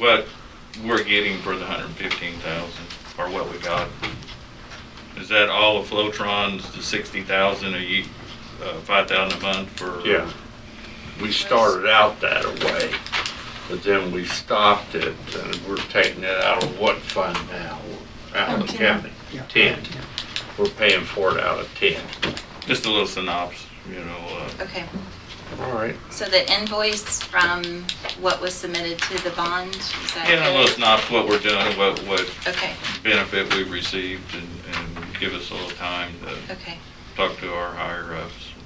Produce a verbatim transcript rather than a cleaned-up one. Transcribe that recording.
what we're getting for the hundred and fifteen thousand, or what we got. Is that all of Flowtron's, the sixty thousand a year, uh, five thousand a month for? Yeah. We started out that way, but then we stopped it and we're taking it out of what fund now? Out of the county. Yeah. Ten. We're paying for it out of ten. Just a little synopsis, you know, uh, Okay, All right. so the invoice from what was submitted to the bond, is that yeah, a little good? synopsis, what we're doing, what, what Okay, benefit we've received, and, and give us a little time to okay. talk to our higher ups.